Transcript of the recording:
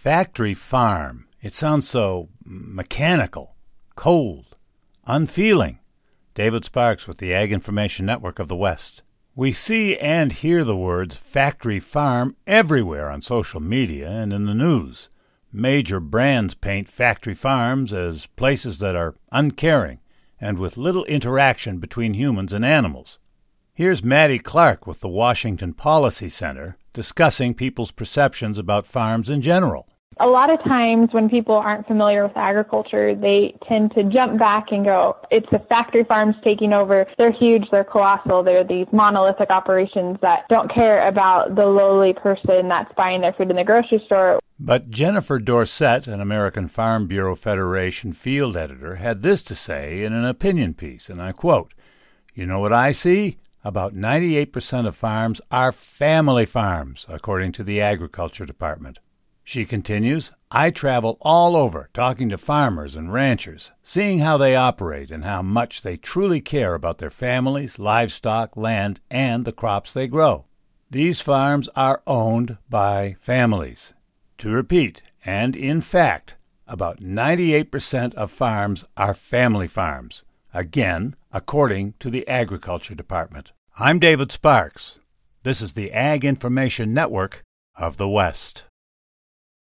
Factory farm. It sounds so mechanical, cold, unfeeling. David Sparks with the Ag Information Network of the West. We see and hear the words factory farm everywhere on social media and in the news. Major brands paint factory farms as places that are uncaring and with little interaction between humans and animals. Here's Maddie Clark with the Washington Policy Center discussing people's perceptions about farms in general. A lot of times when people aren't familiar with agriculture, they tend to jump back and go, it's the factory farms taking over. They're huge, they're colossal, they're these monolithic operations that don't care about the lowly person that's buying their food in the grocery store. But Jennifer Dorsett, an American Farm Bureau Federation field editor, had this to say in an opinion piece, and I quote, "You know what I see? About 98% of farms are family farms, according to the Agriculture Department." She continues, "I travel all over talking to farmers and ranchers, seeing how they operate and how much they truly care about their families, livestock, land, and the crops they grow. These farms are owned by families." To repeat, and in fact, about 98% of farms are family farms, again, according to the Agriculture Department. I'm David Sparks. This is the Ag Information Network of the West.